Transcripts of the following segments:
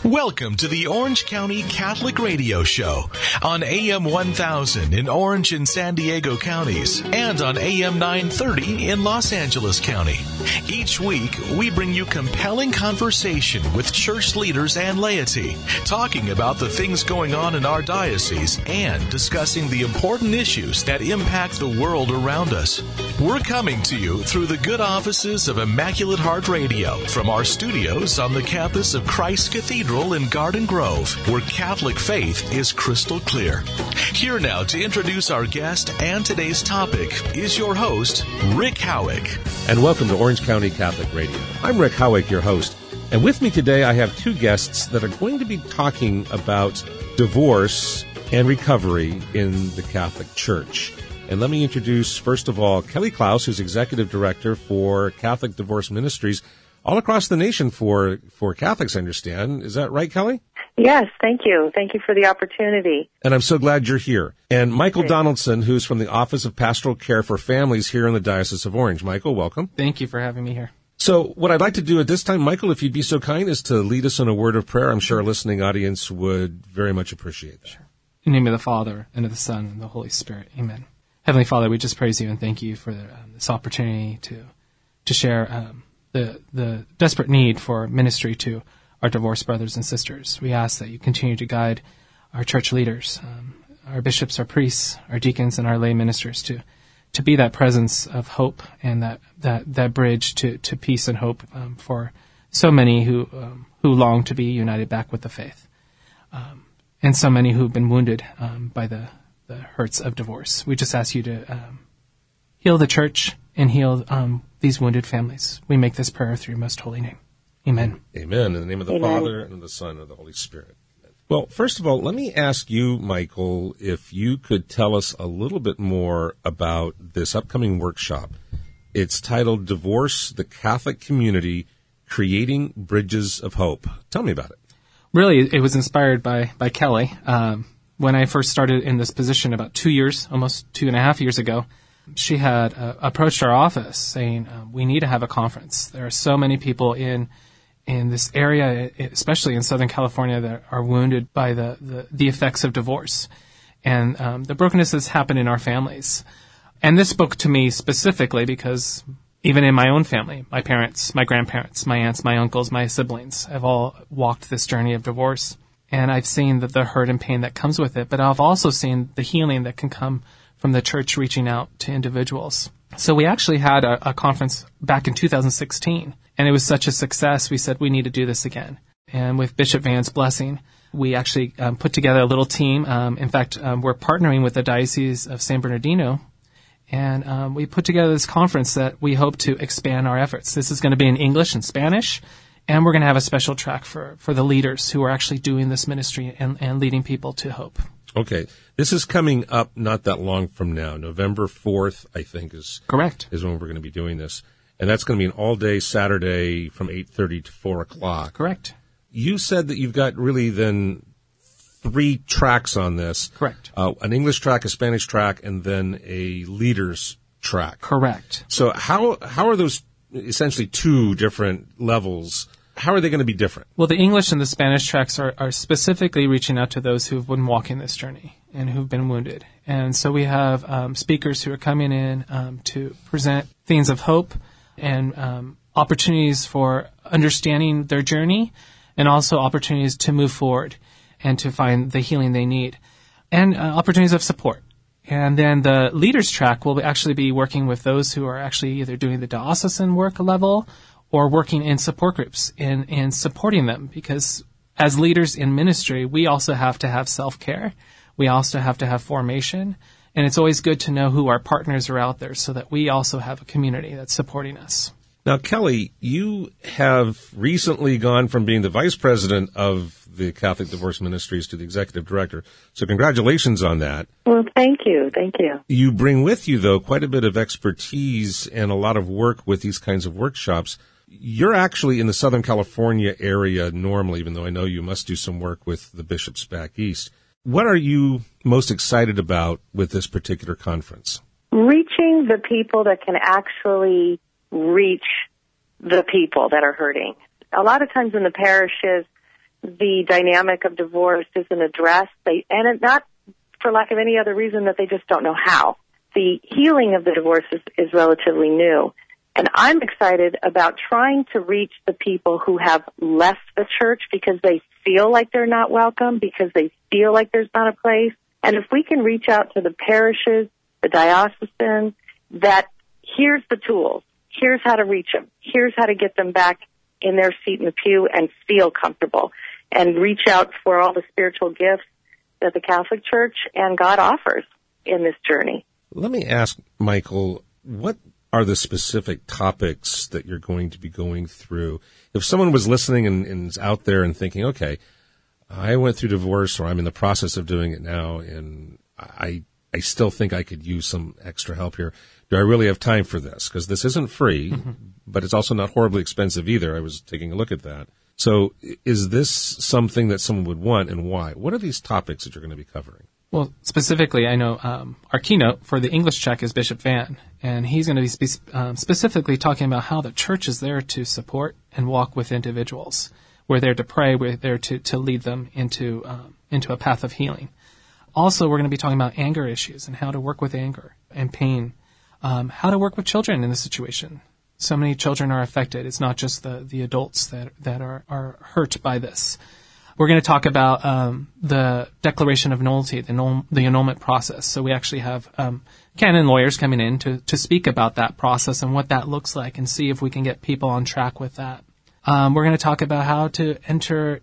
Welcome to the Orange County Catholic Radio Show on AM 1000 in Orange and San Diego counties and on AM 930 in Los Angeles County. Each week, we bring you compelling conversation with church leaders and laity, talking about the things going on in our diocese and discussing the important issues that impact the world around us. We're coming to you through the good offices of Immaculate Heart Radio from our studios on the campus of Christ Cathedral in Garden Grove, where Catholic faith is crystal clear. Here now to introduce our guest and today's topic is your host, Rick Howick. And welcome to Orange County Catholic Radio. I'm Rick Howick, your host. And with me today, I have two guests that are going to be talking about divorce and recovery in the Catholic Church. And let me introduce, first of all, Kelly Klaus, who's Executive Director for Catholic Divorce Ministries all across the nation for Catholics, I understand. Is that right, Kelly? Yes, thank you. Thank you for the opportunity. And I'm so glad you're here. And Michael Donaldson, who's from the Office of Pastoral Care for Families here in the Diocese of Orange. Michael, welcome. Thank you for having me here. So what I'd like to do at this time, Michael, if you'd be so kind, is to lead us in a word of prayer. I'm sure our listening audience would very much appreciate that. Sure. In the name of the Father, and of the Son, and the Holy Spirit. Amen. Heavenly Father, we just praise you and thank you for this opportunity to share the desperate need for ministry to our divorced brothers and sisters. We ask that you continue to guide our church leaders, our bishops, our priests, our deacons, and our lay ministers to be that presence of hope and that bridge to peace and hope for so many who long to be united back with the faith, and so many who've been wounded by the hurts of divorce. We just ask you to heal the church and heal these wounded families. We make this prayer through your most holy name. Amen. Amen. In the name of the Father, and of the Son, and of the Holy Spirit. Well, first of all, let me ask you, Michael, if you could tell us a little bit more about this upcoming workshop. It's titled Divorce, the Catholic Community, Creating Bridges of Hope. Tell me about it. Really, it was inspired by Kelly. When I first started in this position about 2 years, almost 2.5 years ago, she had approached our office saying, we need to have a conference. There are so many people in this area, especially in Southern California, that are wounded by the effects of divorce and the brokenness that's happened in our families. And this spoke to me specifically because even in my own family, my parents, my grandparents, my aunts, my uncles, my siblings have all walked this journey of divorce. And I've seen the hurt and pain that comes with it, but I've also seen the healing that can come from the church reaching out to individuals. So we actually had a conference back in 2016, and it was such a success, we said we need to do this again. And with Bishop Van's blessing, we actually put together a little team. In fact, we're partnering with the Diocese of San Bernardino, and we put together this conference that we hope to expand our efforts. This is going to be in English and Spanish, and we're going to have a special track for the leaders who are actually doing this ministry and leading people to hope. Okay. This is coming up not that long from now. November 4th, I think, is correct. Is when we're going to be doing this. And that's going to be an all-day Saturday from 8:30 to 4 o'clock. Correct. You said that you've got really then 3 tracks on this. Correct. An English track, a Spanish track, and then a leaders track. Correct. So how are those essentially 2 different levels? How are they going to be different? Well, the English and the Spanish tracks are specifically reaching out to those who've been walking this journey and who've been wounded. And so we have speakers who are coming in to present themes of hope and opportunities for understanding their journey and also opportunities to move forward and to find the healing they need and opportunities of support. And then the leaders track will actually be working with those who are actually either doing the diocesan work level or working in support groups and supporting them, because as leaders in ministry, we also have to have self-care. We also have to have formation. And it's always good to know who our partners are out there so that we also have a community that's supporting us. Now, Kelly, you have recently gone from being the vice president of the Catholic Divorce Ministries to the executive director. So congratulations on that. Well, thank you. Thank you. You bring with you, though, quite a bit of expertise and a lot of work with these kinds of workshops. You're actually in the Southern California area normally, even though I know you must do some work with the bishops back east. What are you most excited about with this particular conference? Reaching the people that can actually reach the people that are hurting. A lot of times in the parishes, the dynamic of divorce isn't addressed, and not for lack of any other reason that they just don't know how. The healing of the divorce is relatively new. And I'm excited about trying to reach the people who have left the church because they feel like they're not welcome, because they feel like there's not a place. And if we can reach out to the parishes, the diocesan, that here's the tools, here's how to reach them, here's how to get them back in their seat in the pew and feel comfortable, and reach out for all the spiritual gifts that the Catholic Church and God offers in this journey. Let me ask, Michael, what are the specific topics that you're going to be going through? If someone was listening and is out there and thinking, okay, I went through divorce, or I'm in the process of doing it now, and I still think I could use some extra help here. Do I really have time for this? Because this isn't free, but it's also not horribly expensive either. I was taking a look at that. So is this something that someone would want, and why? What are these topics that you're going to be covering? Well, specifically, I know our keynote for the English Check is Bishop Van, and he's going to be specifically talking about how the church is there to support and walk with individuals. We're there to pray. We're there to lead them into a path of healing. Also, we're going to be talking about anger issues and how to work with anger and pain, how to work with children in this situation. So many children are affected. It's not just the adults that are hurt by this. We're going to talk about the declaration of nullity, the annulment process. So we actually have canon lawyers coming in to speak about that process and what that looks like, and see if we can get people on track with that. We're going to talk about how to enter,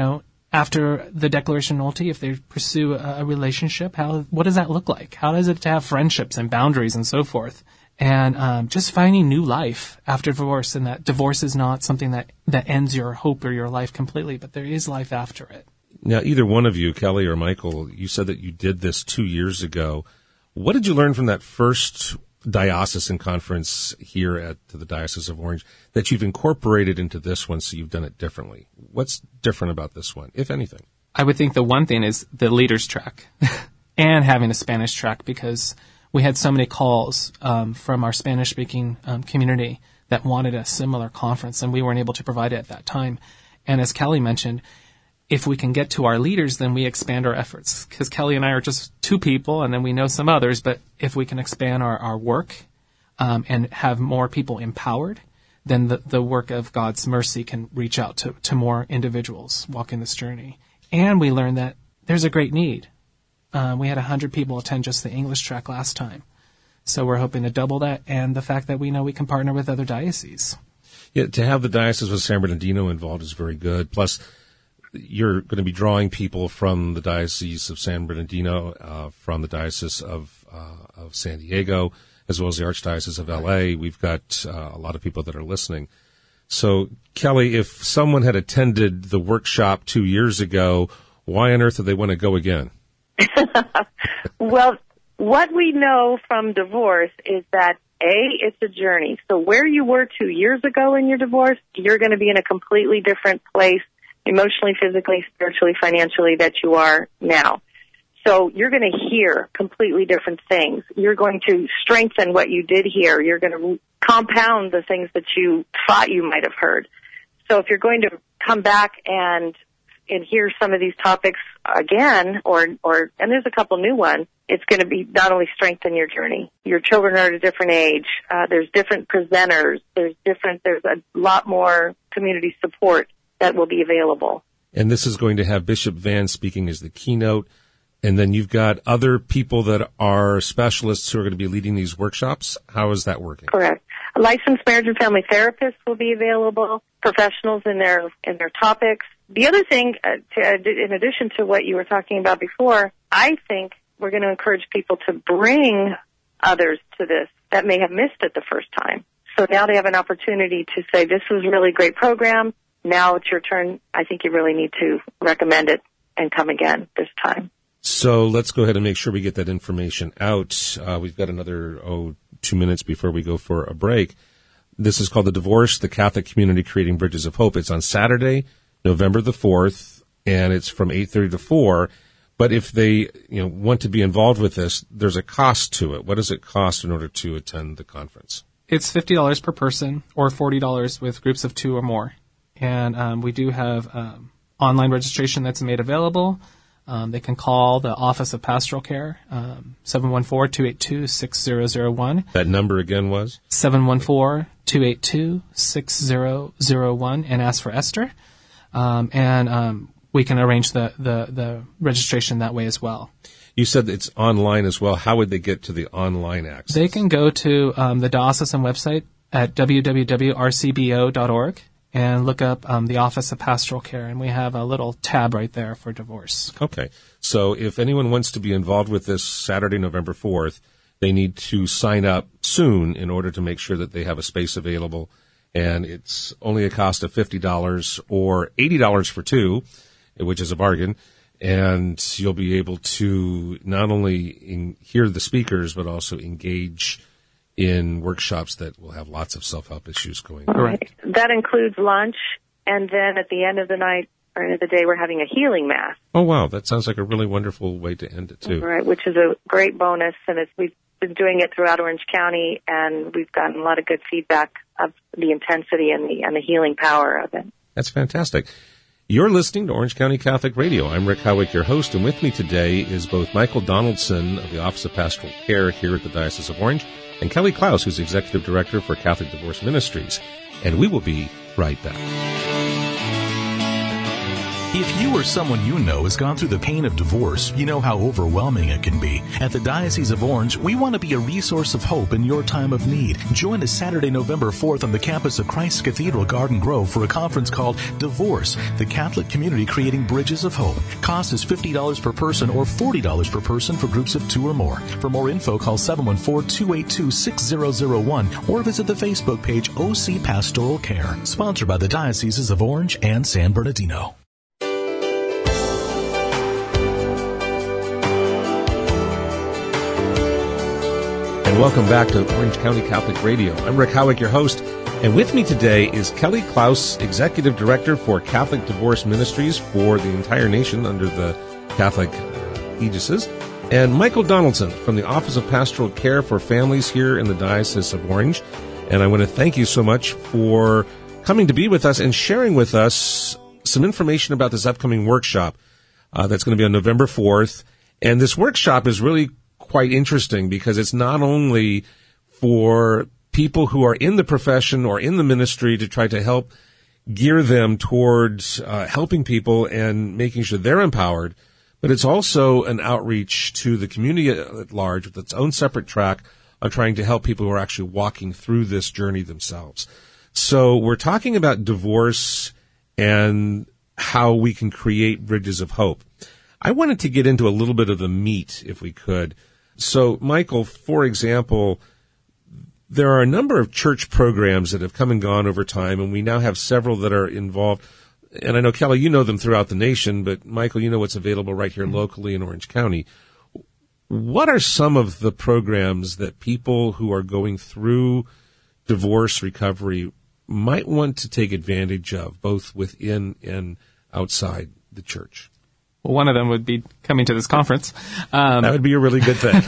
after the declaration of nullity, if they pursue a relationship, what does that look like? How does it to have friendships and boundaries and so forth? And just finding new life after divorce, and that divorce is not something that ends your hope or your life completely, but there is life after it. Now, either one of you, Kelly or Michael, you said that you did this 2 years ago. What did you learn from that first diocesan conference here at the Diocese of Orange that you've incorporated into this one, so you've done it differently? What's different about this one, if anything? I would think the one thing is the leaders track and having a Spanish track, because we had so many calls from our Spanish-speaking community that wanted a similar conference, and we weren't able to provide it at that time. And as Kelly mentioned, if we can get to our leaders, then we expand our efforts. Because Kelly and I are just two people, and then we know some others, but if we can expand our work and have more people empowered, then the work of God's mercy can reach out to more individuals walking this journey. And we learned that there's a great need. We had 100 people attend just the English track last time. So we're hoping to double that, and the fact that we know we can partner with other dioceses. Yeah, to have the Diocese of San Bernardino involved is very good. Plus, you're going to be drawing people from the Diocese of San Bernardino, from the Diocese of San Diego, as well as the Archdiocese of LA. We've got a lot of people that are listening. So, Kelly, if someone had attended the workshop 2 years ago, why on earth would they want to go again? Well, what we know from divorce is that, it's a journey. So where you were 2 years ago in your divorce, you're going to be in a completely different place, emotionally, physically, spiritually, financially, that you are now. So you're going to hear completely different things. You're going to strengthen what you did hear. You're going to compound the things that you thought you might have heard. So if you're going to come back and hear some of these topics again, and there's a couple new ones, it's going to be not only strengthen your journey. Your children are at a different age. There's different presenters. There's a lot more community support that will be available. And this is going to have Bishop Van speaking as the keynote. And then you've got other people that are specialists who are going to be leading these workshops. How is that working? Correct. A licensed marriage and family therapist will be available, professionals in their topics. The other thing, in addition to what you were talking about before, I think we're going to encourage people to bring others to this that may have missed it the first time. So now they have an opportunity to say, this was a really great program. Now it's your turn. I think you really need to recommend it and come again this time. So let's go ahead and make sure we get that information out. We've got another 2 minutes before we go for a break. This is called The Divorce, the Catholic Community Creating Bridges of Hope. It's on Saturday, November the 4th, and it's from 8:30 to 4. But if they want to be involved with this, there's a cost to it. What does it cost in order to attend the conference? It's $50 per person or $40 with groups of 2 or more. And we do have online registration that's made available. They can call the Office of Pastoral Care, 714-282-6001. That number again was? 714-282-6001, and ask for Esther. We can arrange the registration that way as well. You said it's online as well. How would they get to the online access? They can go to the diocesan website at www.rcbo.org and look up the Office of Pastoral Care, and we have a little tab right there for divorce. Okay. So if anyone wants to be involved with this Saturday, November 4th, they need to sign up soon in order to make sure that they have a space available. And it's only a cost of $50 or $80 for two, which is a bargain. And you'll be able to not only hear the speakers, but also engage in workshops that will have lots of self-help issues going on. Right. That includes lunch, and then at the end of the night or end of the day, we're having a healing mass. Oh, wow. That sounds like a really wonderful way to end it, too. Right, which is a great bonus, and we've been doing it throughout Orange County, and we've gotten a lot of good feedback of the intensity and the healing power of it. That's fantastic. You're listening to Orange County Catholic Radio. I'm Rick Howick, your host, and with me today is both Michael Donaldson of the Office of Pastoral Care here at the Diocese of Orange and Kelly Klaus, who's Executive Director for Catholic Divorce Ministries. And we will be right back. If you or someone you know has gone through the pain of divorce, you know how overwhelming it can be. At the Diocese of Orange, we want to be a resource of hope in your time of need. Join us Saturday, November 4th on the campus of Christ Cathedral, Garden Grove for a conference called Divorce, the Catholic Community Creating Bridges of Hope. Cost is $50 per person or $40 per person for groups of 2 or more. For more info, call 714-282-6001 or visit the Facebook page OC Pastoral Care. Sponsored by the Dioceses of Orange and San Bernardino. And welcome back to Orange County Catholic Radio. I'm Rick Howick, your host, and with me today is Kelly Klaus, Executive Director for Catholic Divorce Ministries for the entire nation under the Catholic aegises, and Michael Donaldson from the Office of Pastoral Care for Families here in the Diocese of Orange. And I want to thank you so much for coming to be with us and sharing with us some information about this upcoming workshop that's going to be on November 4th. And this workshop is really quite interesting because it's not only for people who are in the profession or in the ministry to try to help gear them towards helping people and making sure they're empowered, but it's also an outreach to the community at large with its own separate track on trying to help people who are actually walking through this journey themselves. So we're talking about divorce and how we can create bridges of hope. I wanted to get into a little bit of the meat, if we could. So, Michael, for example, there are a number of church programs that have come and gone over time, and we now have several that are involved. And I know, Kelly, you know them throughout the nation, but Michael, you know what's available right here locally in Orange County. What are some of the programs that people who are going through divorce recovery might want to take advantage of, both within and outside the church? Well, one of them would be coming to this conference. That would be a really good thing.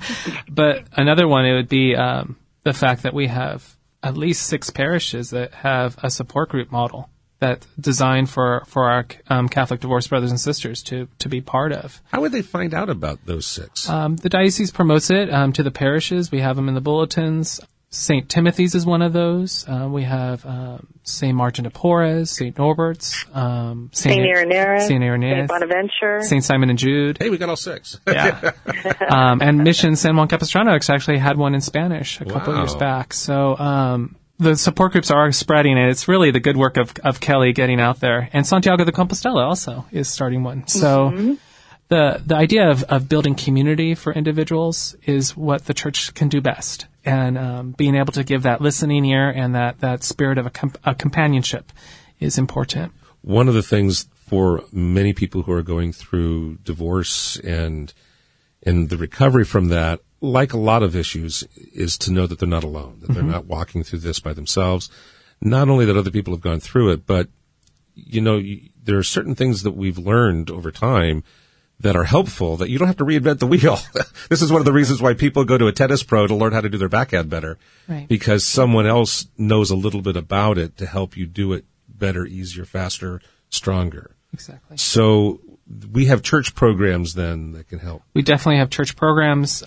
But another one, it would be the fact that we have at least 6 parishes that have a support group model that's designed for our Catholic divorced brothers and sisters to be part of. How would they find out about those 6? The diocese promotes it to the parishes. We have them in the bulletins. St. Timothy's is one of those. We have St. Martin de Porres, St. Norbert's, St. Irenaeus, St. Bonaventure, St. Simon and Jude. Hey, we got all 6. Yeah. And Mission San Juan Capistrano actually had one in Spanish a couple of years back. So the support groups are spreading, and it's really the good work of Kelly getting out there. And Santiago de Compostela also is starting one. So the idea of building community for individuals is what the church can do best. And being able to give that listening ear and that spirit of a companionship is important. One of the things for many people who are going through divorce and the recovery from that, like a lot of issues, is to know that they're not alone, that they're not walking through this by themselves. Not only that other people have gone through it, but, you know, there are certain things that we've learned over time that are helpful, that you don't have to reinvent the wheel. This is one of the reasons why people go to a tennis pro to learn how to do their backhand better. Right. Because someone else knows a little bit about it to help you do it better, easier, faster, stronger. Exactly. So we have church programs then that can help. We definitely have church programs.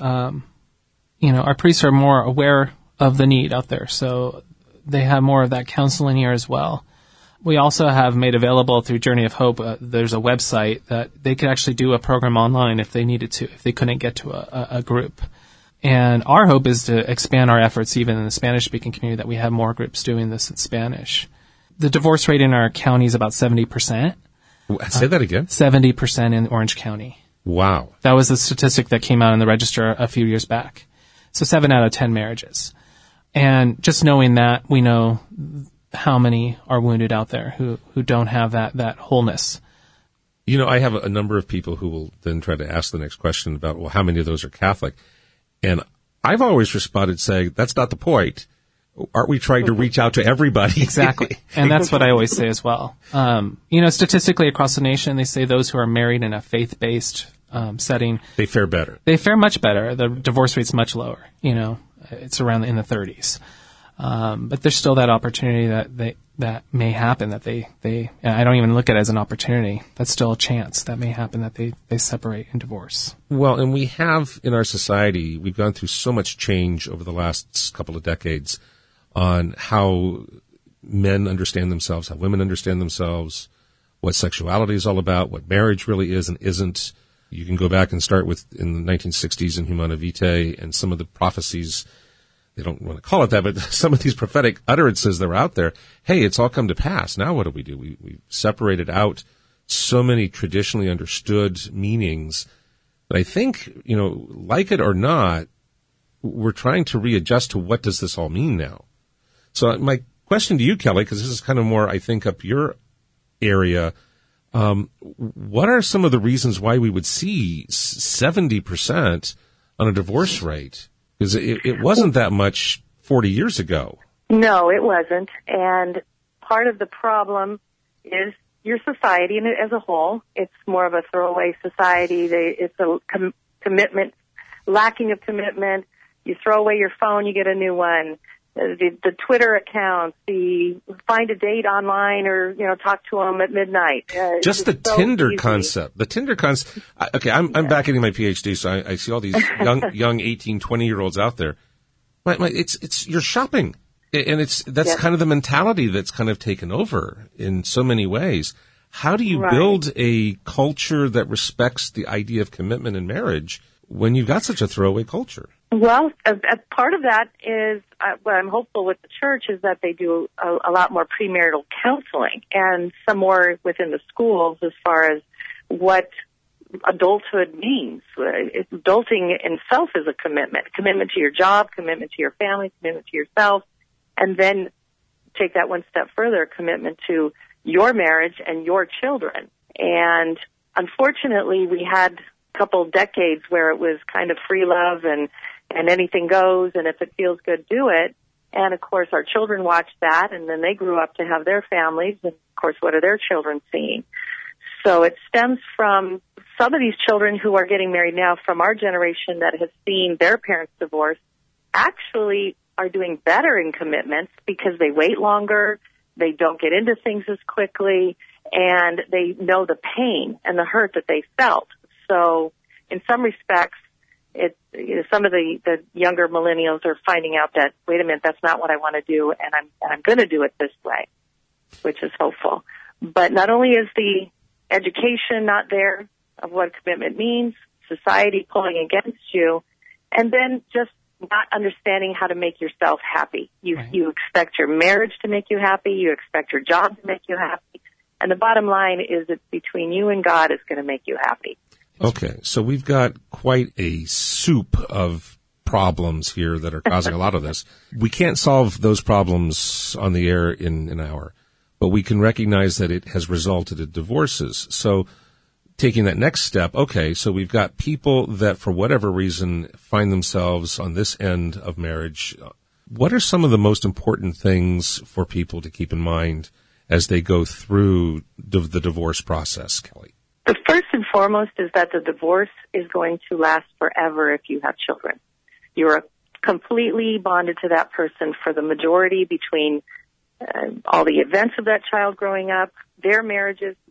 Our priests are more aware of the need out there, so they have more of that counseling here as well. We also have made available through Journey of Hope, there's a website that they could actually do a program online if they needed to, if they couldn't get to a group. And our hope is to expand our efforts even in the Spanish-speaking community, that we have more groups doing this in Spanish. The divorce rate in our county is about 70%. Say that again. 70% in Orange County. Wow. That was a statistic that came out in the register a few years back. So 7 out of 10 marriages. And just knowing that, we know how many are wounded out there who don't have that wholeness. I have a number of people who will then try to ask the next question about, well, how many of those are Catholic? And I've always responded saying, that's not the point. Aren't we trying to reach out to everybody? Exactly. And that's what I always say as well. Statistically across the nation, they say those who are married in a faith-based setting, they fare better. They fare much better. The divorce rate's much lower. It's around in the 30s. But there's still that opportunity that may happen that they I don't even look at it as an opportunity. That's still a chance that may happen that they separate and divorce. Well, and we have in our society, we've gone through so much change over the last couple of decades on how men understand themselves, how women understand themselves, what sexuality is all about, what marriage really is and isn't. You can go back and start with in the 1960s in Humana Vitae and some of the prophecies. They don't want to call it that, but some of these prophetic utterances that were out there. Hey, it's all come to pass. Now what do? We separated out so many traditionally understood meanings that I think, like it or not, we're trying to readjust to what does this all mean now. So my question to you, Kelly, because this is kind of more, I think, up your area, what are some of the reasons why we would see 70% on a divorce rate? Because it wasn't that much 40 years ago. No, it wasn't. And part of the problem is your society as a whole. It's more of a throwaway society. It's a commitment, lacking of commitment. You throw away your phone, you get a new one. The Twitter accounts, the find a date online or, talk to them at midnight. Just the Tinder concept. The Tinder concept. Okay, I'm back getting my PhD, so I see all these young 18, 20-year-olds out there. It's you're shopping. And that's kind of the mentality that's kind of taken over in so many ways. How do you build a culture that respects the idea of commitment in marriage when you've got such a throwaway culture? Well, a part of that is what I'm hopeful with the church is that they do a lot more premarital counseling and some more within the schools as far as what adulthood means. Adulting itself is a commitment to your job, commitment to your family, commitment to yourself, and then take that one step further, commitment to your marriage and your children. And unfortunately, we had a couple decades where it was kind of free love and anything goes, and if it feels good, do it. And, of course, our children watched that, and then they grew up to have their families, and, of course, what are their children seeing? So it stems from some of these children who are getting married now from our generation that has seen their parents divorce actually are doing better in commitments because they wait longer, they don't get into things as quickly, and they know the pain and the hurt that they felt. So in some respects, some of the younger millennials are finding out that, wait a minute, that's not what I want to do, and I'm going to do it this way, which is hopeful. But not only is the education not there of what commitment means, society pulling against you, and then just not understanding how to make yourself happy. You expect your marriage to make you happy, you expect your job to make you happy, and the bottom line is it's between you and God is going to make you happy. Okay, so we've got quite a soup of problems here that are causing a lot of this. We can't solve those problems on the air in an hour, but we can recognize that it has resulted in divorces. So taking that next step, okay, so we've got people that for whatever reason find themselves on this end of marriage. What are some of the most important things for people to keep in mind as they go through the divorce process, Kelly? The first and foremost is that the divorce is going to last forever if you have children. You're completely bonded to that person for the majority between all the events of that child growing up, their marriages,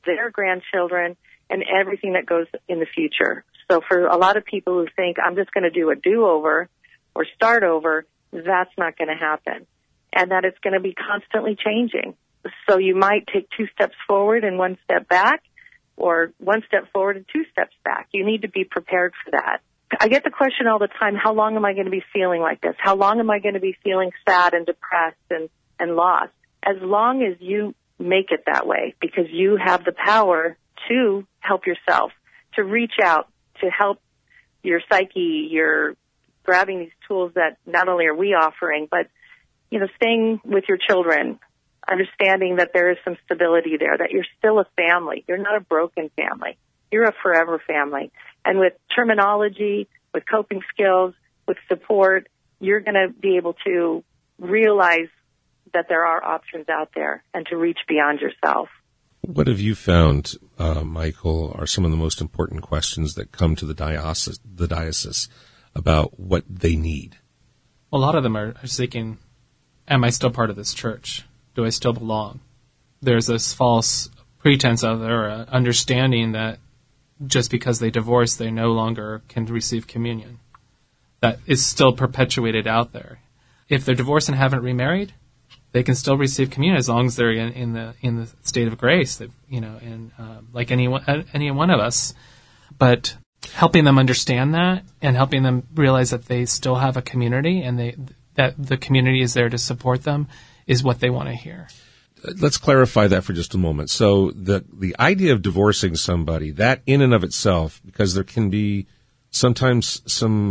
their grandchildren, and everything that goes in the future. So for a lot of people who think, I'm just going to do a do-over or start over, that's not going to happen. And that it's going to be constantly changing. So you might take 2 steps forward and 1 step back, or 1 step forward and 2 steps back. You need to be prepared for that. I get the question all the time, how long am I going to be feeling like this? How long am I going to be feeling sad and depressed and lost? As long as you make it that way, because you have the power to help yourself, to reach out, to help your psyche. You're grabbing these tools that not only are we offering, but, staying with your children, understanding that there is some stability there, that you're still a family. You're not a broken family. You're a forever family. And with terminology, with coping skills, with support, you're going to be able to realize that there are options out there and to reach beyond yourself. What have you found, Michael, are some of the most important questions that come to the diocese about what they need? A lot of them are seeking, am I still part of this church? Do I still belong? There's this false pretense of or understanding that just because they divorce, they no longer can receive communion. That is still perpetuated out there. If they're divorced and haven't remarried, they can still receive communion as long as they're in the state of grace, like any one of us. But helping them understand that and helping them realize that they still have a community and that the community is there to support them is what they want to hear. Let's clarify that for just a moment. So the idea of divorcing somebody, that in and of itself, because there can be sometimes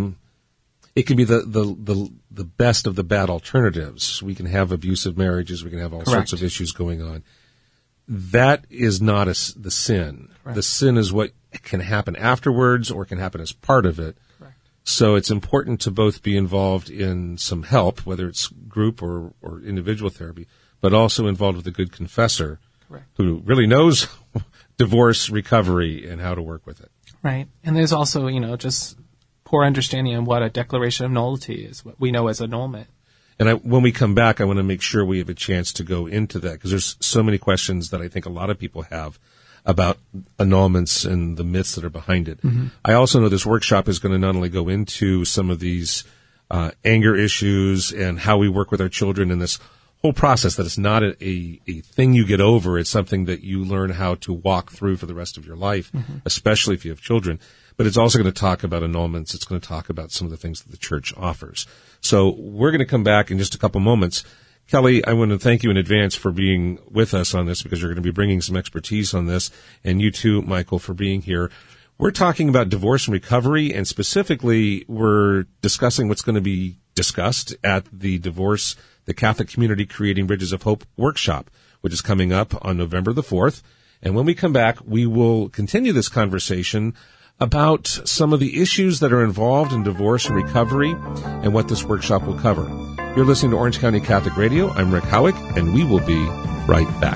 it can be the best of the bad alternatives. We can have abusive marriages. We can have all Correct. sorts of issues going on. That is not the sin. Correct. The sin is what can happen afterwards or can happen as part of it. Correct. So it's important to both be involved in some help, whether it's group or individual therapy, but also involved with a good confessor Correct. who really knows divorce recovery and how to work with it. Right. And there's also, just poor understanding of what a declaration of nullity is, what we know as annulment. And when we come back, I want to make sure we have a chance to go into that because there's so many questions that I think a lot of people have about annulments and the myths that are behind it. Mm-hmm. I also know this workshop is going to not only go into some of these anger issues and how we work with our children in this whole process, that it's not a thing you get over. It's something that you learn how to walk through for the rest of your life, mm-hmm. especially if you have children. But it's also going to talk about annulments. It's going to talk about some of the things that the church offers. So we're going to come back in just a couple moments. Kelly, I want to thank you in advance for being with us on this because you're going to be bringing some expertise on this. And you too, Michael, for being here. We're talking about divorce and recovery, and specifically we're discussing what's going to be discussed at the Catholic Community Creating Bridges of Hope workshop, which is coming up on November the 4th. And when we come back, we will continue this conversation about some of the issues that are involved in divorce and recovery and what this workshop will cover. You're listening to Orange County Catholic Radio. I'm Rick Howick, and we will be right back.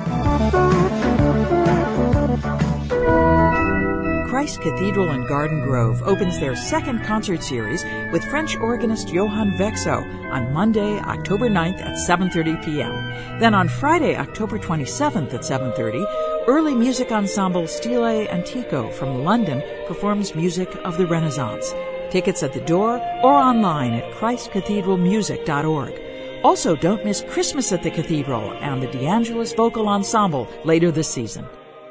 Christ Cathedral in Garden Grove opens their second concert series with French organist Johann Vexo on Monday, October 9th at 7:30 p.m. Then on Friday, October 27th at 7:30, early music ensemble Stile Antico from London performs music of the Renaissance. Tickets at the door or online at christcathedralmusic.org. Also, don't miss Christmas at the Cathedral and the DeAngelis Vocal Ensemble later this season.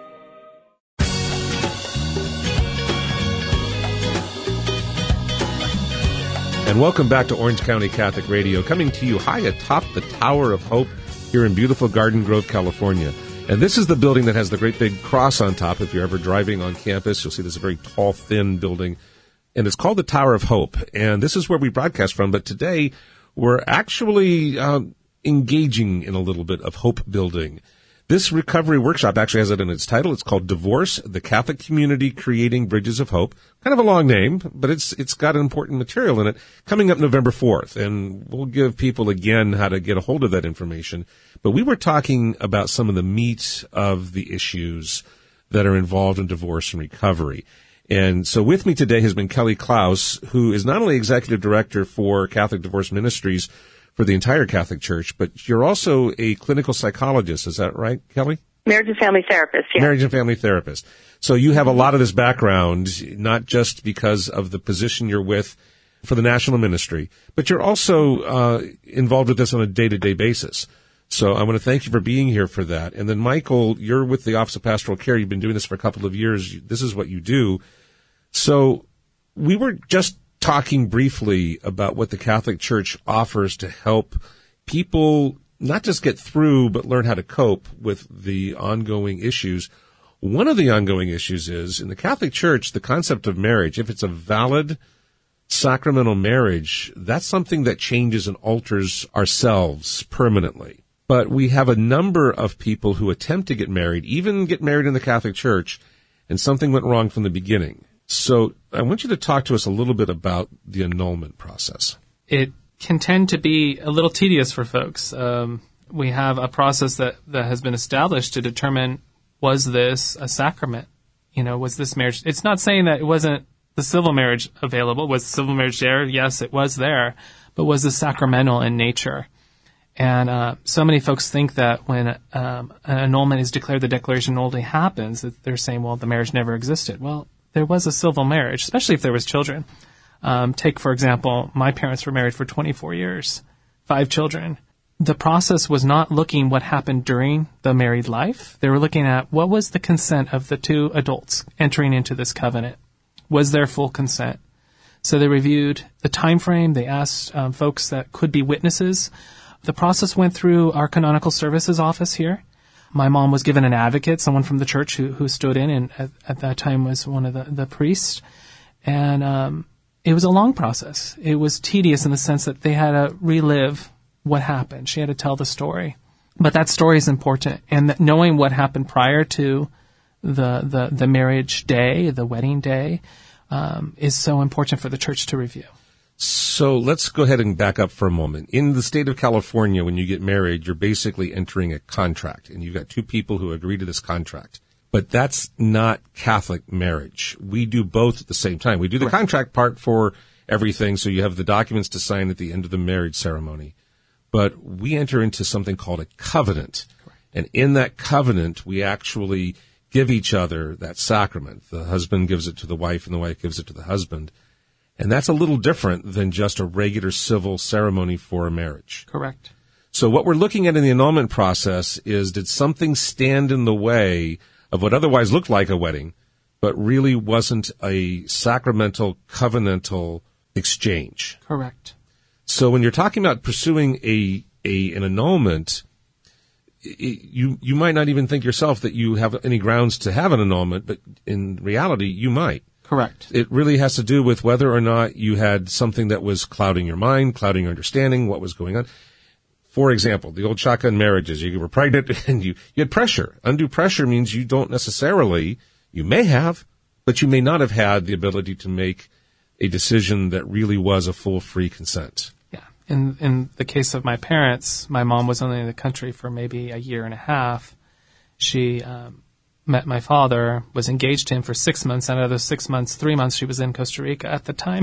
And welcome back to Orange County Catholic Radio, coming to you high atop the Tower of Hope here in beautiful Garden Grove, California. And this is the building that has the great big cross on top. If you're ever driving on campus, you'll see this very tall, thin building. And it's called the Tower of Hope. And this is where we broadcast from. But today, we're actually engaging in a little bit of hope building. This recovery workshop actually has it in its title. It's called Divorce, the Catholic Community Creating Bridges of Hope. Kind of a long name, but it's got important material in it, coming up November 4th. And we'll give people again how to get a hold of that information. But we were talking about some of the meat of the issues that are involved in divorce and recovery. And so with me today has been Kelly Klaus, who is not only Executive Director for Catholic Divorce Ministries for the entire Catholic Church, but you're also a clinical psychologist. Is that right, Kelly? Marriage and family therapist, yeah. Marriage and family therapist. So you have a lot of this background, not just because of the position you're with for the national ministry, but you're also involved with this on a day-to-day basis. So I want to thank you for being here for that. And then, Michael, you're with the Office of Pastoral Care. You've been doing this for a couple of years. This is what you do. So we were just talking briefly about what the Catholic Church offers to help people not just get through, but learn how to cope with the ongoing issues. One of the ongoing issues is, in the Catholic Church, the concept of marriage, if it's a valid sacramental marriage, that's something that changes and alters ourselves permanently. But we have a number of people who attempt to get married, even get married in the Catholic Church, and something went wrong from the beginning. So I want you to talk to us a little bit about the annulment process. It can tend to be a little tedious for folks. We have a process that has been established to determine, was this a sacrament? Was this marriage? It's not saying that it wasn't the civil marriage available. Was the civil marriage there? Yes, it was there. But was it sacramental in nature? And so many folks think that when an annulment is declared, the declaration only happens, that they're saying, well, the marriage never existed. Well, there was a civil marriage, especially if there was children. Take, for example, my parents were married for 24 years, 5 children. The process was not looking what happened during the married life. They were looking at what was the consent of the 2 adults entering into this covenant. Was there full consent? So they reviewed the time frame. They asked folks that could be witnesses. The process went through our canonical services office here. My mom was given an advocate, someone from the church who stood in, and at that time was one of the priests. And it was a long process. It was tedious in the sense that they had to relive what happened. She had to tell the story. But that story is important. And that knowing what happened prior to the marriage day, the wedding day, is so important for the church to review. So let's go ahead and back up for a moment. In the state of California, when you get married, you're basically entering a contract, and you've got 2 people who agree to this contract. But that's not Catholic marriage. We do both at the same time. We do the contract part for everything, so you have the documents to sign at the end of the marriage ceremony. But we enter into something called a covenant. Correct. And in that covenant, we actually give each other that sacrament. The husband gives it to the wife, and the wife gives it to the husband. And that's a little different than just a regular civil ceremony for a marriage. Correct. So what we're looking at in the annulment process is, did something stand in the way of what otherwise looked like a wedding, but really wasn't a sacramental, covenantal exchange? Correct. So when you're talking about pursuing an annulment, you might not even think yourself that you have any grounds to have an annulment, but in reality, you might. Correct. It really has to do with whether or not you had something that was clouding your mind, clouding your understanding, what was going on. For example, the old shotgun marriages, you were pregnant and you had pressure. Undue pressure means you don't necessarily, you may have, but you may not have had the ability to make a decision that really was a full free consent. Yeah. In the case of my parents, my mom was only in the country for maybe a year and a half. She met my father, was engaged to him for 6 months. Out of those 6 months, 3 months she was in Costa Rica at the time.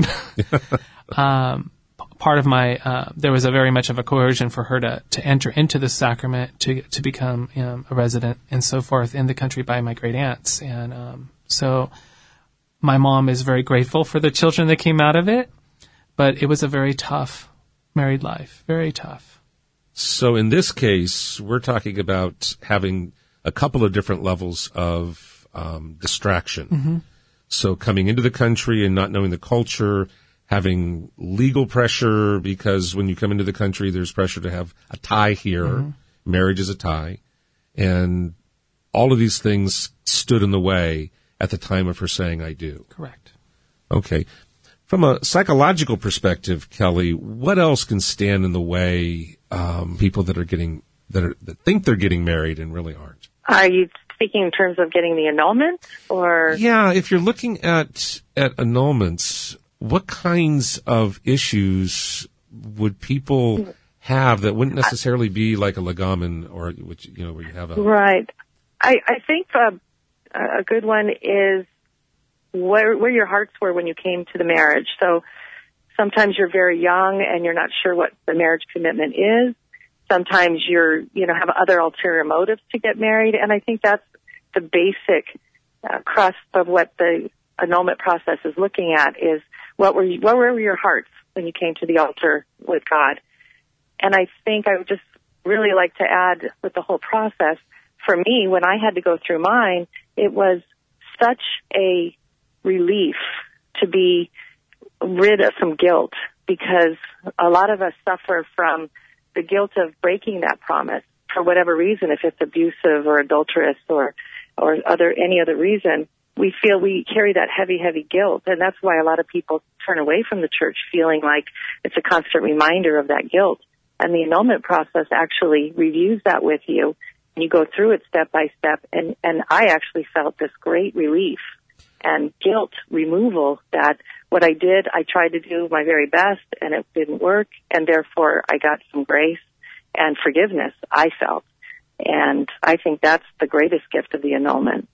Part of there was a very much of a coercion for her to enter into the sacrament, to become a resident and so forth in the country by my great aunts. And so my mom is very grateful for the children that came out of it, but it was a very tough married life, very tough. So in this case, we're talking about having a couple of different levels of distraction. Mm-hmm. So coming into the country and not knowing the culture, having legal pressure, because when you come into the country, there's pressure to have a tie here. Mm-hmm. Marriage is a tie. And all of these things stood in the way at the time of her saying, I do. Correct. Okay. From a psychological perspective, Kelly, what else can stand in the way people that think they're getting married and really aren't? Are you speaking in terms of getting the annulment, or? Yeah, if you're looking at annulments, what kinds of issues would people have that wouldn't necessarily be like a legamen, or which where you have a right? I think a good one is where your hearts were when you came to the marriage. So sometimes you're very young and you're not sure what the marriage commitment is. sometimes have other ulterior motives to get married. And I think that's the basic crust of what the annulment process is looking at is what were your hearts when you came to the altar with God? And I think I would just really like to add with the whole process, for me, when I had to go through mine, it was such a relief to be rid of some guilt, because a lot of us suffer from the guilt of breaking that promise for whatever reason, if it's abusive or adulterous or any other reason. We feel we carry that heavy, heavy guilt, and that's why a lot of people turn away from the church feeling like it's a constant reminder of that guilt. And the annulment process actually reviews that with you, and you go through it step by step, and I actually felt this great relief and guilt removal that what I did, I tried to do my very best, and it didn't work, and therefore I got some grace and forgiveness, I felt. And I think that's the greatest gift of the annulment.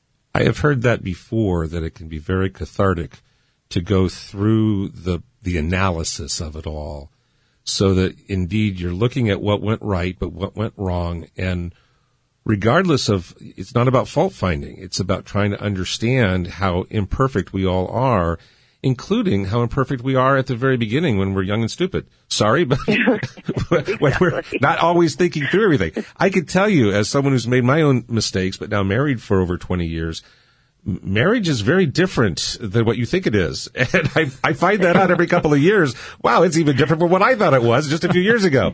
I have heard that before, that it can be very cathartic to go through the analysis of it all, so that indeed you're looking at what went right, but what went wrong. And regardless of, it's not about fault finding. It's about trying to understand how imperfect we all are, including how imperfect we are at the very beginning when we're young and stupid. Sorry, but when we're not always thinking through everything. I could tell you, as someone who's made my own mistakes, but now married for over 20 years, marriage is very different than what you think it is. And I find that out every couple of years. Wow, it's even different from what I thought it was just a few years ago.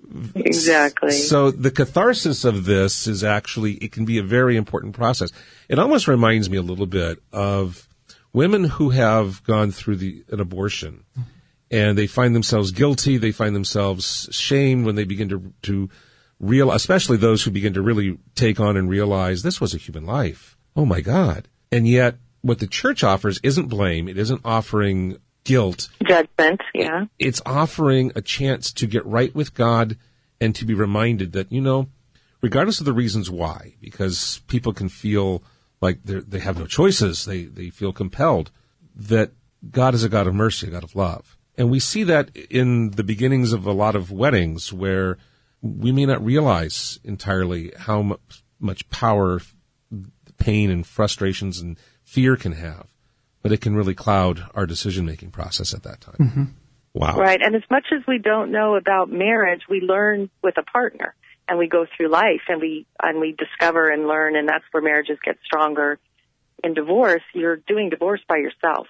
Exactly. So the catharsis of this is actually, it can be a very important process. It almost reminds me a little bit of women who have gone through an abortion, and they find themselves guilty, they find themselves shamed when they begin to realize, especially those who begin to really take on and realize this was a human life. Oh my God. And yet what the church offers isn't blame. It isn't offering guilt. Judgment, yeah. It's offering a chance to get right with God and to be reminded that, regardless of the reasons why, because people can feel like they have no choices, they feel compelled, that God is a God of mercy, a God of love. And we see that in the beginnings of a lot of weddings where we may not realize entirely how much power pain and frustrations and fear can have, but it can really cloud our decision-making process at that time. Mm-hmm. Wow. Right, and as much as we don't know about marriage, we learn with a partner, and we go through life, and we discover and learn, and that's where marriages get stronger. In divorce, you're doing divorce by yourself,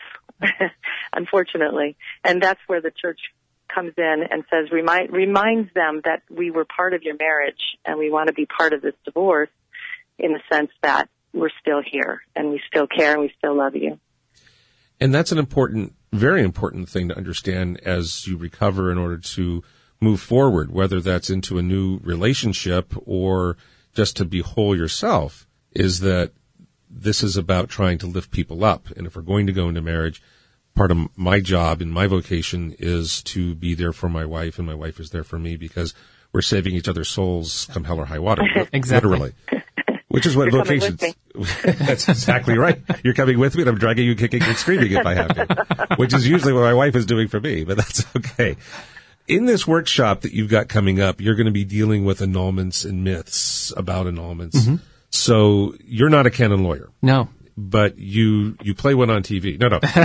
unfortunately, and that's where the church comes in and says, reminds them that we were part of your marriage, and we want to be part of this divorce, in the sense that we're still here, and we still care, and we still love you. And that's an important, very important thing to understand as you recover in order to move forward, whether that's into a new relationship or just to be whole yourself, is that this is about trying to lift people up. And if we're going to go into marriage, part of my job and my vocation is to be there for my wife, and my wife is there for me, because we're saving each other's souls come hell or high water. Exactly. Literally. Which is what vocations. That's exactly right. You're coming with me, and I'm dragging you kicking and screaming if I have to, which is usually what my wife is doing for me, but that's okay. In this workshop that you've got coming up, you're going to be dealing with annulments and myths about annulments. Mm-hmm. So you're not a canon lawyer. No. But you play one on TV.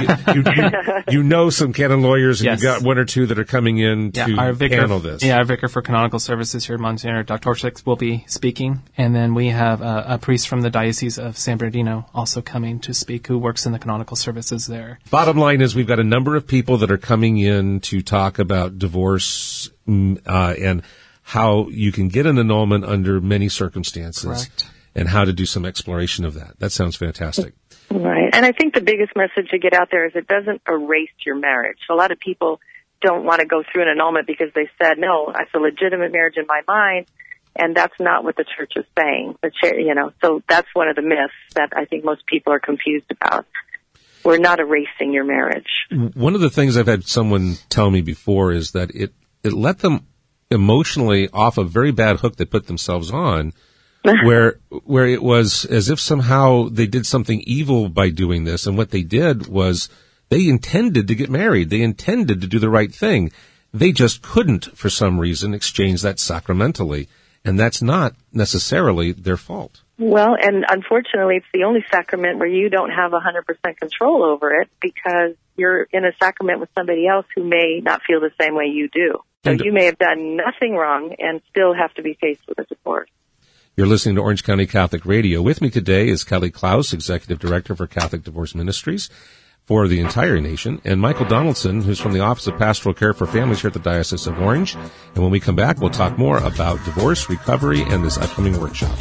No. You know some canon lawyers, and yes. You've got one or two that are coming in to handle this. Yeah, our vicar for canonical services here at Monsignor, Dr. Torchik, will be speaking. And then we have a priest from the Diocese of San Bernardino also coming to speak, who works in the canonical services there. Bottom line is we've got a number of people that are coming in to talk about divorce and how you can get an annulment under many circumstances. Correct. And how to do some exploration of that. That sounds fantastic. Right. And I think the biggest message to get out there is it doesn't erase your marriage. So a lot of people don't want to go through an annulment because they said, no, it's a legitimate marriage in my mind, and that's not what the church is saying. So that's one of the myths that I think most people are confused about. We're not erasing your marriage. One of the things I've had someone tell me before is that it let them emotionally off a very bad hook they put themselves on, where it was as if somehow they did something evil by doing this, and what they did was they intended to get married. They intended to do the right thing. They just couldn't, for some reason, exchange that sacramentally. And that's not necessarily their fault. Well, and unfortunately, it's the only sacrament where you don't have 100% control over it because you're in a sacrament with somebody else who may not feel the same way you do. So you may have done nothing wrong and still have to be faced with a divorce. You're listening to Orange County Catholic Radio. With me today is Kelly Klaus, Executive Director for Catholic Divorce Ministries for the entire nation, and Michael Donaldson, who's from the Office of Pastoral Care for Families here at the Diocese of Orange. And when we come back, we'll talk more about divorce, recovery, and this upcoming workshop.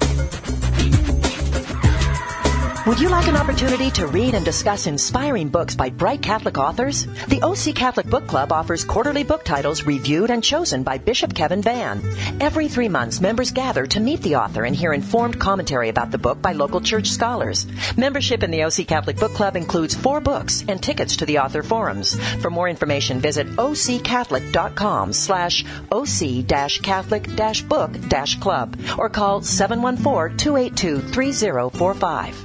Would you like an opportunity to read and discuss inspiring books by bright Catholic authors? The OC Catholic Book Club offers quarterly book titles reviewed and chosen by Bishop Kevin Vann. Every 3 months, members gather to meet the author and hear informed commentary about the book by local church scholars. Membership in the OC Catholic Book Club includes 4 books and tickets to the author forums. For more information, visit occatholic.com/OC-Catholic-book-club or call 714-282-3045.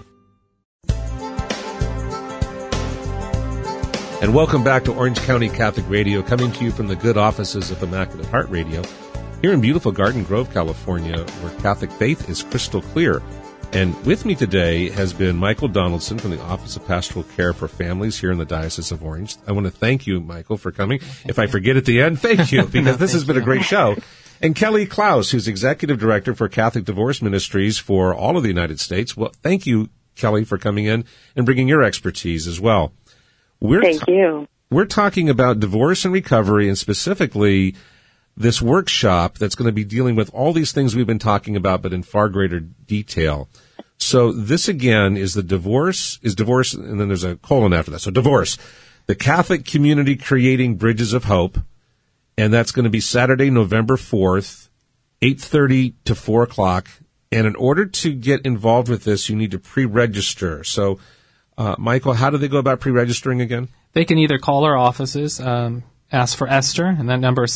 And welcome back to Orange County Catholic Radio, coming to you from the good offices of Immaculate Heart Radio, here in beautiful Garden Grove, California, where Catholic faith is crystal clear. And with me today has been Michael Donaldson from the Office of Pastoral Care for Families here in the Diocese of Orange. I want to thank you, Michael, for coming. If I forget at the end, thank you, because this has been a great show. And Kelly Klaus, who's Executive Director for Catholic Divorce Ministries for all of the United States. Well, thank you, Kelly, for coming in and bringing your expertise as well. Thank you. We're talking about divorce and recovery, and specifically this workshop that's going to be dealing with all these things we've been talking about, but in far greater detail. So this, again, is divorce, and then there's a colon after that. So divorce, the Catholic community creating bridges of hope, and that's going to be Saturday, November 4th, 8:30 to 4 o'clock. And in order to get involved with this, you need to pre-register. So Michael, how do they go about pre-registering again? They can either call our offices, ask for Esther, and that number is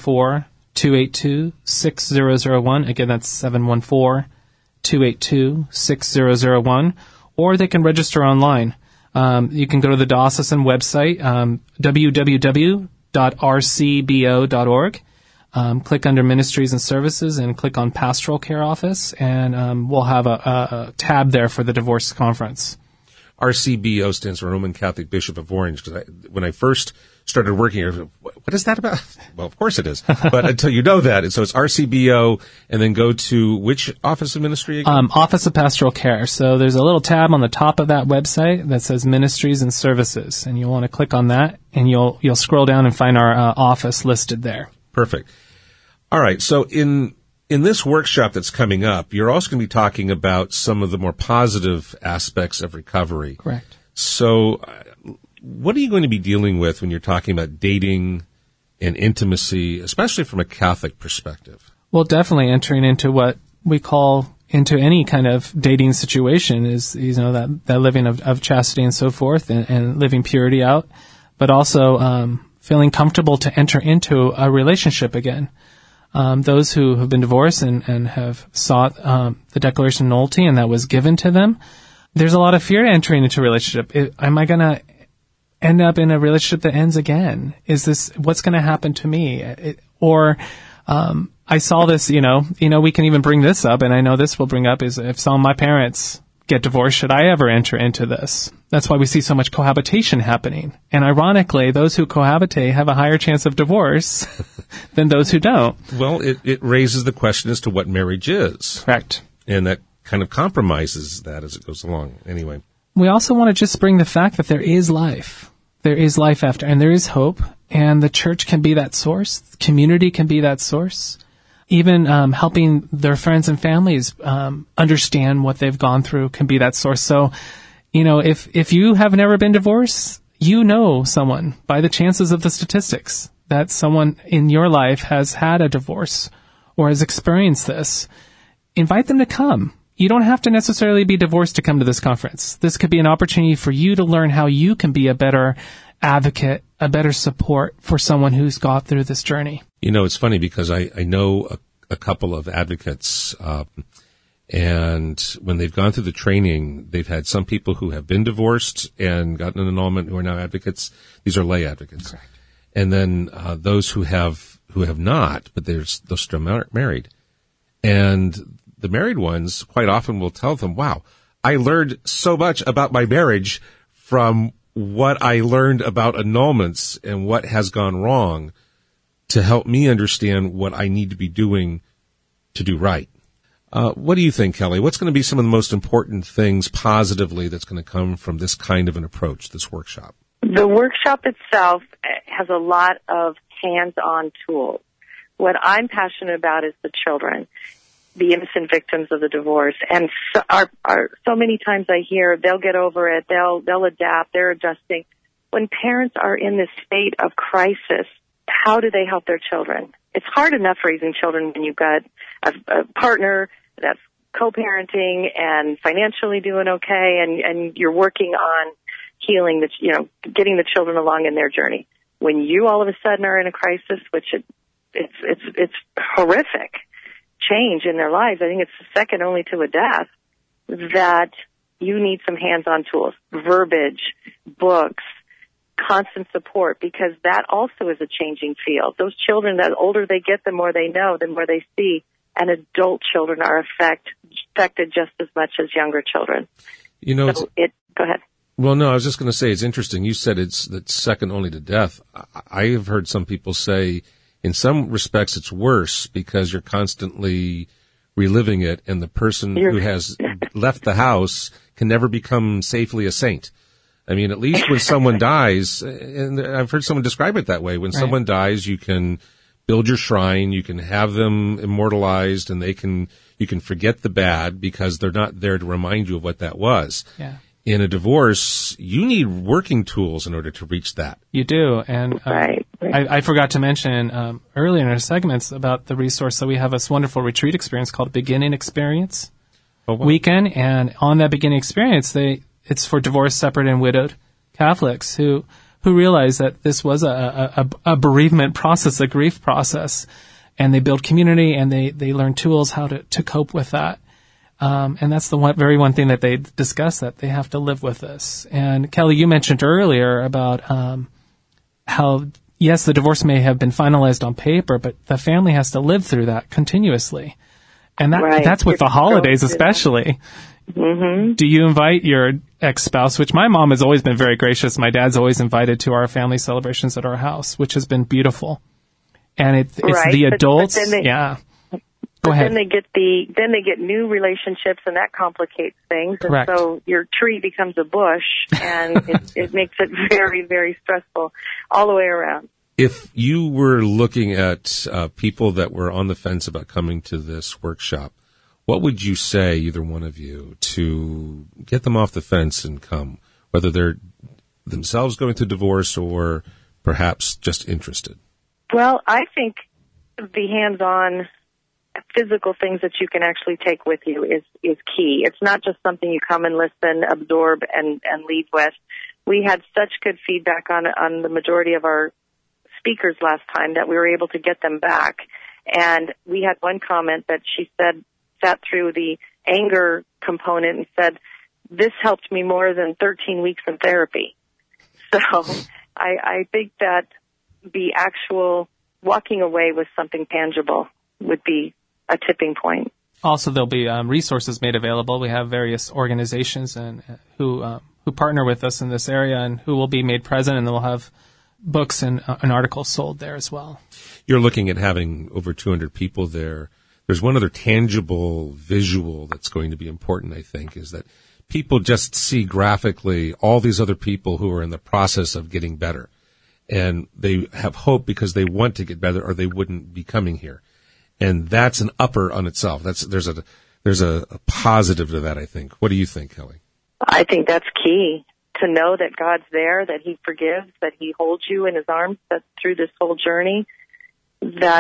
714-282-6001. Again, that's 714-282-6001. Or they can register online. You can go to the diocesan website, www.rcbo.org. Click under Ministries and Services and click on Pastoral Care Office, and we'll have a tab there for the Divorce Conference. RCBO stands for Roman Catholic Bishop of Orange, because when I first started working here, what is that about? Well, of course it is, but until you know that. And so it's RCBO, and then go to which office of ministry again? Office of Pastoral Care. So there's a little tab on the top of that website that says Ministries and Services, and you'll want to click on that, and you'll scroll down and find our office listed there. Perfect. All right, so in this workshop that's coming up, you're also going to be talking about some of the more positive aspects of recovery. Correct. So what are you going to be dealing with when you're talking about dating and intimacy, especially from a Catholic perspective? Well, definitely entering into what we call into any kind of dating situation is, that living of chastity and so forth, and living purity out, but also feeling comfortable to enter into a relationship again. Those who have been divorced and have sought the declaration of nullity, and that was given to them, there's a lot of fear entering into a relationship. Am I going to end up in a relationship that ends again? Is this what's going to happen to me? I saw this, we can even bring this up, and I know this will bring up, is if some of my parents get divorced, should I ever enter into this? That's why we see so much cohabitation happening. And ironically, those who cohabitate have a higher chance of divorce than those who don't. Well, it raises the question as to what marriage is. Correct. And that kind of compromises that as it goes along. Anyway. We also want to just bring the fact that there is life. There is life after, and there is hope, and the church can be that source. The community can be that source. Even helping their friends and families understand what they've gone through can be that source. So, if you have never been divorced, someone, by the chances of the statistics, that someone in your life has had a divorce or has experienced this. Invite them to come. You don't have to necessarily be divorced to come to this conference. This could be an opportunity for you to learn how you can be a better advocate, a better support for someone who's got through this journey. It's funny because I know a couple of advocates, and when they've gone through the training, they've had some people who have been divorced and gotten an annulment who are now advocates. These are lay advocates. Correct. and then those who have not, but they're still married. And the married ones quite often will tell them, wow, I learned so much about my marriage from what I learned about annulments and what has gone wrong to help me understand what I need to be doing to do right. What do you think, Kelly? What's going to be some of the most important things positively that's going to come from this kind of an approach, this workshop? The workshop itself has a lot of hands-on tools. What I'm passionate about is the children, the innocent victims of the divorce. And so many times I hear they'll get over it, they'll adapt, they're adjusting. When parents are in this state of crisis, how do they help their children? It's hard enough raising children when you've got a partner that's co-parenting and financially doing okay, and you're working on healing, getting the children along in their journey. When you all of a sudden are in a crisis, which it's horrific change in their lives, I think it's second only to a death, that you need some hands-on tools, verbiage, books, constant support, because that also is a changing field. Those children, the older they get, the more they know, the more they see, and adult children are affected just as much as younger children. Go ahead. Well, no, I was just going to say it's interesting. You said that's second only to death. I have heard some people say in some respects it's worse because you're constantly reliving it, and the person who has left the house can never become safely a saint. I mean, at least when someone dies, and I've heard someone describe it that way, when someone dies, you can build your shrine, you can have them immortalized, and you can forget the bad because they're not there to remind you of what that was. Yeah. In a divorce, you need working tools in order to reach that. You do. And I forgot to mention earlier in our segments about the resource. So we have this wonderful retreat experience called Beginning Experience Weekend. And on that Beginning Experience, it's for divorced, separate, and widowed Catholics who realize that this was a bereavement process, a grief process. And they build community, and they learn tools how to cope with that. And that's the one thing that they discuss, that they have to live with this. And Kelly, you mentioned earlier about how, yes, the divorce may have been finalized on paper, but the family has to live through that continuously. And that's with the holidays especially. Mm-hmm. Do you invite your ex-spouse, which my mom has always been very gracious. My dad's always invited to our family celebrations at our house, which has been beautiful. And it's the adults. Go ahead. Then they get new relationships, and that complicates things. Correct. And so your tree becomes a bush, and it makes it very, very stressful all the way around. If you were looking at people that were on the fence about coming to this workshop, what would you say, either one of you, to get them off the fence and come, whether they're themselves going through divorce or perhaps just interested? Well, I think the hands-on physical things that you can actually take with you is key. It's not just something you come and listen, absorb, and leave with. We had such good feedback on the majority of our speakers last time that we were able to get them back. And we had one comment that she sat through the anger component and said, "This helped me more than 13 weeks in therapy." So I think that the actual walking away with something tangible would be a tipping point. Also, there'll be resources made available. We have various organizations and who partner with us in this area, and who will be made present, and they'll have books and articles sold there as well. You're looking at having over 200 people there. There's one other tangible visual that's going to be important, I think, is that people just see graphically all these other people who are in the process of getting better. And they have hope because they want to get better, or they wouldn't be coming here. And that's an upper on itself. There's a positive to that, I think. What do you think, Kelly? I think that's key, to know that God's there, that He forgives, that He holds you in His arms through this whole journey, that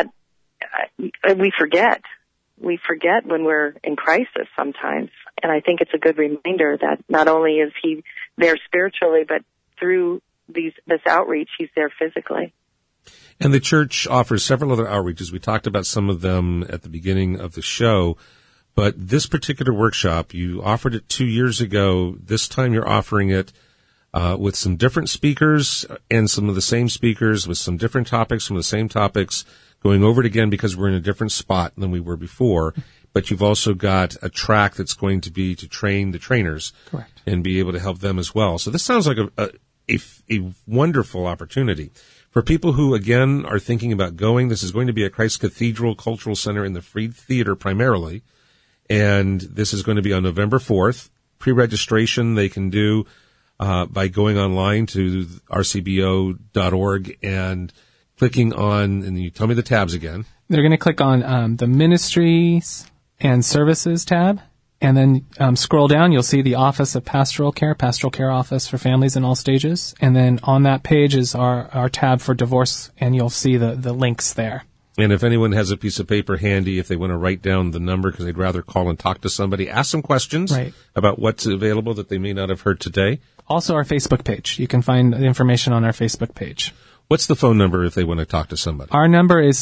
we forget. We forget when we're in crisis sometimes. And I think it's a good reminder that not only is He there spiritually, but through this outreach, He's there physically. And the church offers several other outreaches. We talked about some of them at the beginning of the show. But this particular workshop, you offered it 2 years ago. This time you're offering it with some different speakers and some of the same speakers with some different topics, some of the same topics, going over it again because we're in a different spot than we were before. But you've also got a track that's going to be to train the trainers. Correct. And be able to help them as well. So this sounds like a wonderful opportunity. For people who, again, are thinking about going, this is going to be at Christ Cathedral Cultural Center in the Fried Theater primarily. And this is going to be on November 4th. Pre-registration they can do by going online to rcbo.org and clicking on, and you tell me the tabs again. They're going to click on the Ministries and Services tab, and then scroll down. You'll see the Office of Pastoral Care Office for Families in All Stages. And then on that page is our tab for divorce, and you'll see the links there. And if anyone has a piece of paper handy, if they want to write down the number because they'd rather call and talk to somebody, ask some questions about what's available that they may not have heard today. Also our Facebook page. You can find the information on our Facebook page. What's the phone number if they want to talk to somebody? Our number is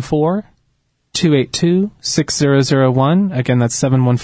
714-282-6001. Again, that's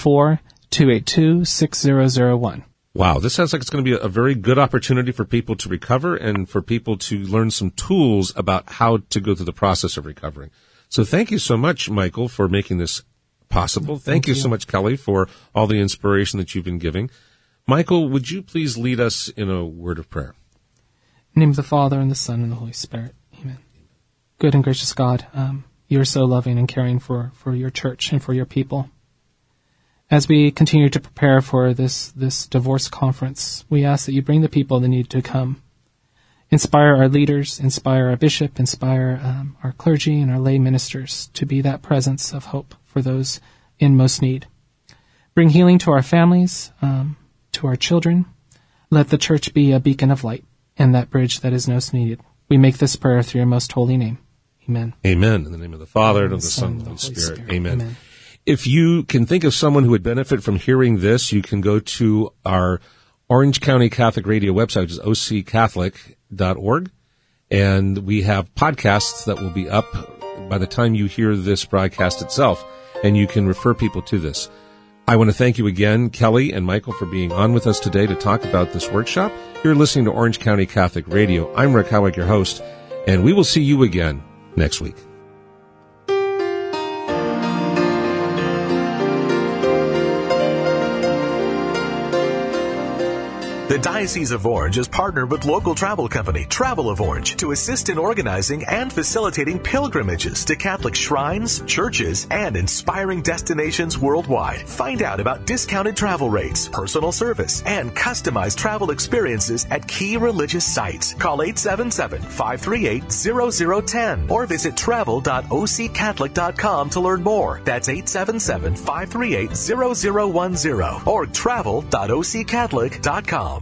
714-282-6001. Wow, this sounds like it's going to be a very good opportunity for people to recover and for people to learn some tools about how to go through the process of recovering. So thank you so much, Michael, for making this possible. Thank you so much, Kelly, for all the inspiration that you've been giving. Michael, would you please lead us in a word of prayer? In the name of the Father, and the Son, and the Holy Spirit. Amen. Good and gracious God, you are so loving and caring for your church and for your people. As we continue to prepare for this divorce conference, we ask that you bring the people that need to come. Inspire our leaders, inspire our bishop, inspire our clergy and our lay ministers to be that presence of hope for those in most need. Bring healing to our families, to our children. Let the church be a beacon of light and that bridge that is most needed. We make this prayer through your most holy name. Amen. Amen. In the name of the Father, and of the Son, and of the Holy Spirit. Amen. If you can think of someone who would benefit from hearing this, you can go to our Orange County Catholic Radio website, which is occatholic.org, and we have podcasts that will be up by the time you hear this broadcast itself, and you can refer people to this. I want to thank you again, Kelly and Michael, for being on with us today to talk about this workshop. You're listening to Orange County Catholic Radio. I'm Rick Howick, your host, and we will see you again next week. The Diocese of Orange is partnered with local travel company Travel of Orange to assist in organizing and facilitating pilgrimages to Catholic shrines, churches, and inspiring destinations worldwide. Find out about discounted travel rates, personal service, and customized travel experiences at key religious sites. Call 877-538-0010 or visit travel.occatholic.com to learn more. That's 877-538-0010 or travel.occatholic.com.